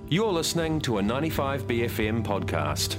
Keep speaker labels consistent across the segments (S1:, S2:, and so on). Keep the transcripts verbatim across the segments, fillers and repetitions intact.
S1: You're listening to a ninety-five B F M podcast.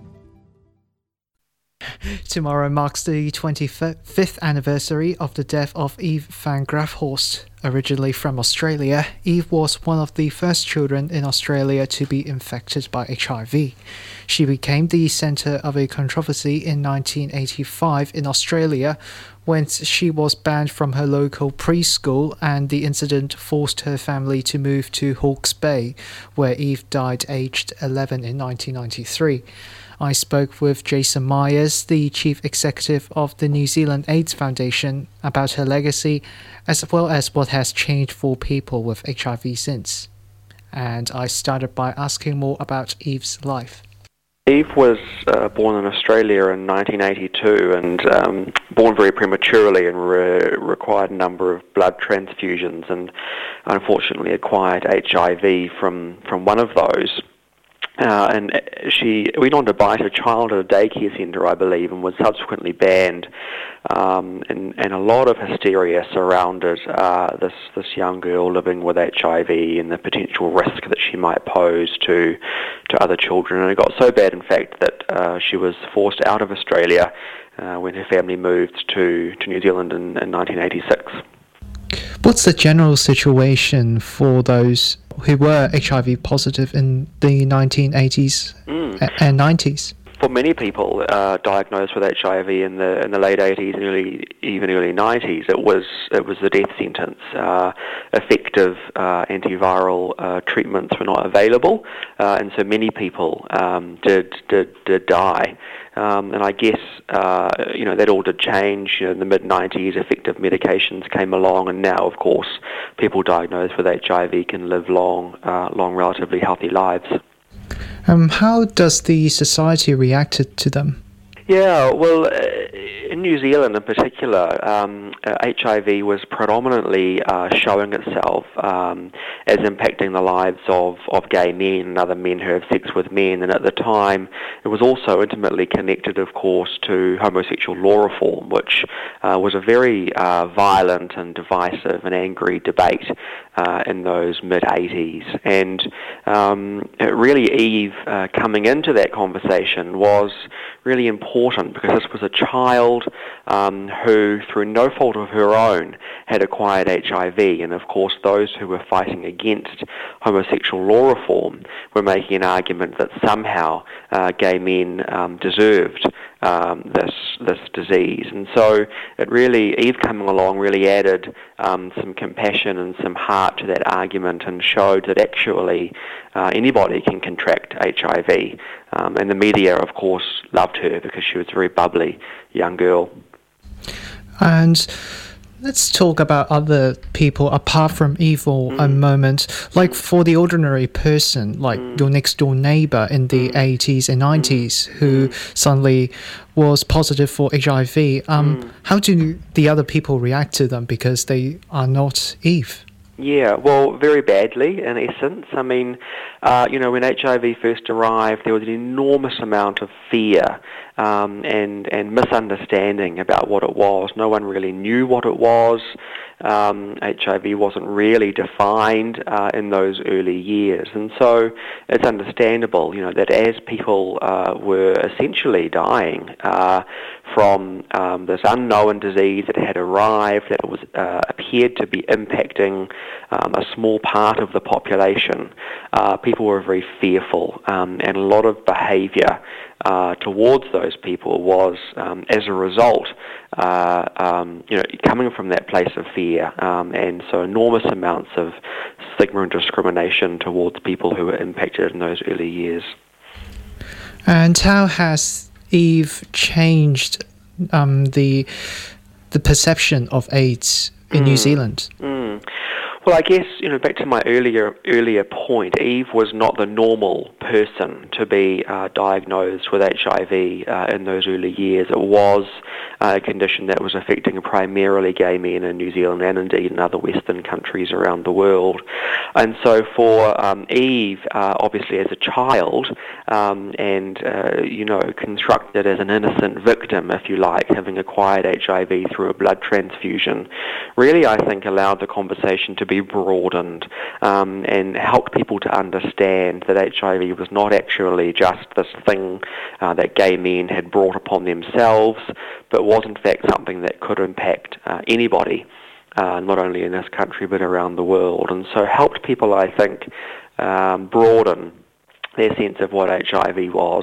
S2: Tomorrow marks the twenty-fifth anniversary of the death of Eve van Graaff-Horst. Originally from Australia, Eve was one of the first children in Australia to be infected by H I V. She became the centre of a controversy in nineteen eighty-five in Australia when she was banned from her local preschool, and the incident forced her family to move to Hawke's Bay, where Eve died aged eleven in nineteen ninety-three. I spoke with Jason Myers, the Chief Executive of the New Zealand AIDS Foundation, about her legacy, as well as what has changed for people with H I V since. And I started by asking more about Eve's life.
S3: Eve was uh, born in Australia in nineteen eighty-two and um, born very prematurely and re- required a number of blood transfusions, and unfortunately acquired H I V from, from one of those. Uh, and she went on to bite a child at a daycare centre, I believe, and was subsequently banned. Um, and, and a lot of hysteria surrounded uh, this this young girl living with H I V and the potential risk that she might pose to to other children. And it got so bad, in fact, that uh, she was forced out of Australia uh, when her family moved to, to New Zealand in, in nineteen eighty-six.
S2: What's the general situation for those who were H I V positive in the nineteen eighties mm. and nineties?
S3: For many people uh, diagnosed with H I V in the in the late eighties and early even early nineties, it was it was the death sentence. Uh, effective uh, antiviral uh, treatments were not available, uh, and so many people um, did did did die. Um, and I guess uh, you know that all did change. You know, in the mid nineties, effective medications came along, and now, of course, people diagnosed with H I V can live long, uh, long, relatively healthy lives.
S2: Um, how does the society react to them?
S3: Yeah, well, uh, in New Zealand in particular, um, uh, H I V was predominantly uh, showing itself um, as impacting the lives of, of gay men and other men who have sex with men, and at the time it was also intimately connected, of course, to homosexual law reform, which uh, was a very uh, violent and divisive and angry debate uh, in those mid-eighties. And um, it really, Eve uh, coming into that conversation was really important, because this was a child um, who, through no fault of her own, had acquired H I V. And of course, those who were fighting against homosexual law reform were making an argument that somehow uh, gay men um, deserved um, this this disease. And so it really, Eve coming along really added um, some compassion and some heart to that argument, and showed that actually uh, anybody can contract H I V. Um, and the media, of course, loved her because she was a very bubbly young girl.
S2: And let's talk about other people apart from Eve for mm. a moment. Like for the ordinary person, like mm. your next door neighbour in the mm. eighties and nineties, mm. who mm. suddenly was positive for H I V. Um, mm. How do the other people react to them because they are not Eve?
S3: Yeah, well, very badly, in essence. I mean, uh, you know, when H I V first arrived, there was an enormous amount of fear um, and, and misunderstanding about what it was. No one really knew what it was. Um, H I V wasn't really defined uh, in those early years. And so it's understandable, you know, that as people uh, were essentially dying uh, from um, this unknown disease that had arrived, that it was uh, appeared to be impacting um, a small part of the population, uh, people were very fearful, um, and a lot of behaviour uh, towards those people was, um, as a result, uh, um, you know, coming from that place of fear, um, and so enormous amounts of stigma and discrimination towards people who were impacted in those early years.
S2: And how has Eve changed um, the the perception of AIDS in mm. New Zealand?
S3: Mm. Well, I guess, you know, back to my earlier earlier point, Eve was not the normal person to be uh, diagnosed with H I V uh, in those early years. It was uh, a condition that was affecting primarily gay men in New Zealand and indeed in other Western countries around the world. And so for um, Eve, uh, obviously as a child, um, and, uh, you know, constructed as an innocent victim, if you like, having acquired H I V through a blood transfusion, really, I think, allowed the conversation to be be broadened um, and helped people to understand that H I V was not actually just this thing uh, that gay men had brought upon themselves, but was in fact something that could impact uh, anybody, uh, not only in this country but around the world. And so helped people, I think, um, broaden their sense of what H I V was.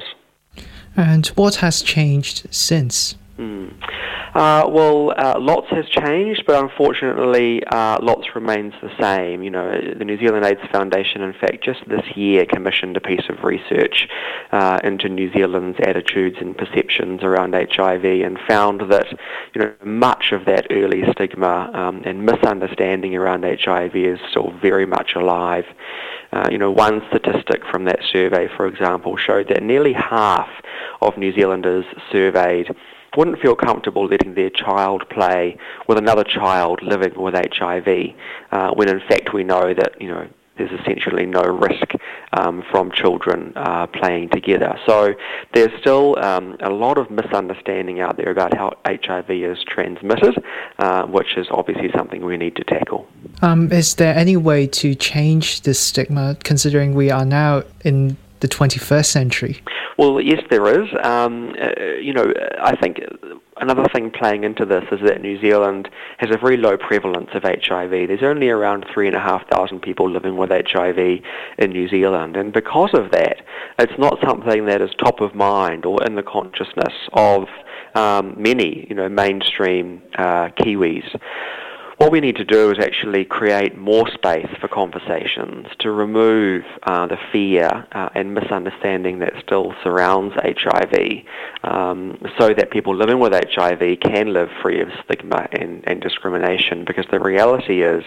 S2: And what has changed since?
S3: Mm. Uh, well, uh, lots has changed, but unfortunately, uh, lots remains the same. You know, the New Zealand AIDS Foundation, in fact, just this year commissioned a piece of research uh, into New Zealand's attitudes and perceptions around H I V, and found that, you know, much of that early stigma um, and misunderstanding around H I V is still very much alive. Uh, you know, one statistic from that survey, for example, showed that nearly half of New Zealanders surveyed wouldn't feel comfortable letting their child play with another child living with H I V, uh, when in fact we know that, you know, there's essentially no risk um, from children uh, playing together. So there's still um, a lot of misunderstanding out there about how H I V is transmitted, uh, which is obviously something we need to tackle.
S2: Um, is there any way to change this stigma, considering we are now in the twenty-first century?
S3: Well, yes, there is. Um, uh, you know, I think another thing playing into this is that New Zealand has a very low prevalence of H I V. There's only around three and a half thousand people living with H I V in New Zealand, and because of that, it's not something that is top of mind or in the consciousness of um, many, you know, mainstream uh, Kiwis. What we need to do is actually create more space for conversations to remove uh, the fear uh, and misunderstanding that still surrounds H I V, um, so that people living with H I V can live free of stigma and, and discrimination, because the reality is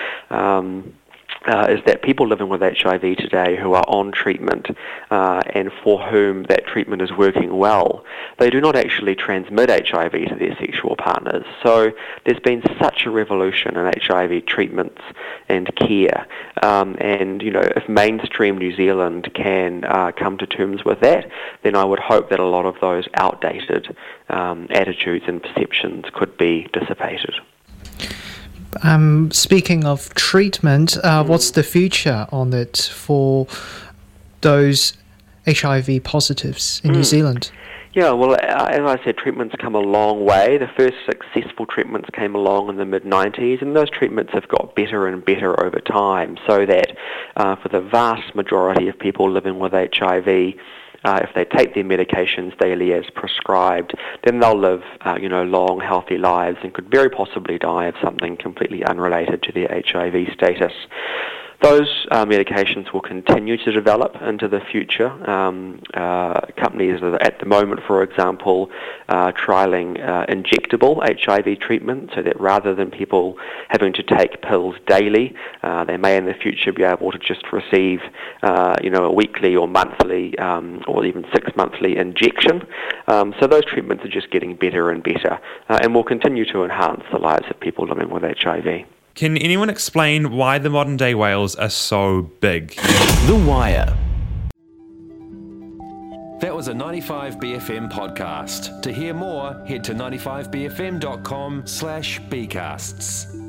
S3: um, Uh, is that people living with H I V today who are on treatment uh, and for whom that treatment is working well, they do not actually transmit H I V to their sexual partners. So there's been such a revolution in H I V treatments and care, um, and you know, if mainstream New Zealand can uh, come to terms with that, then I would hope that a lot of those outdated um, attitudes and perceptions could be dissipated.
S2: Um, speaking of treatment, uh, mm. what's the future on it for those H I V positives in mm. New Zealand?
S3: Yeah, well, as I said, treatments come a long way. The first successful treatments came along in the mid nineties, and those treatments have got better and better over time, so that uh, for the vast majority of people living with H I V, Uh, if they take their medications daily as prescribed, then they'll live, uh, you know, long, healthy lives and could very possibly die of something completely unrelated to their H I V status. Those uh, medications will continue to develop into the future. Um, uh, companies are at the moment, for example, uh, trialling uh, injectable H I V treatment, so that rather than people having to take pills daily, uh, they may in the future be able to just receive, uh, you know, a weekly or monthly um, or even six-monthly injection. Um, so those treatments are just getting better and better, uh, and will continue to enhance the lives of people living with H I V.
S4: Can anyone explain why the modern-day whales are so big?
S1: The Wire. That was a ninety-five B F M podcast. To hear more, head to ninety-five b f m dot com slash b casts.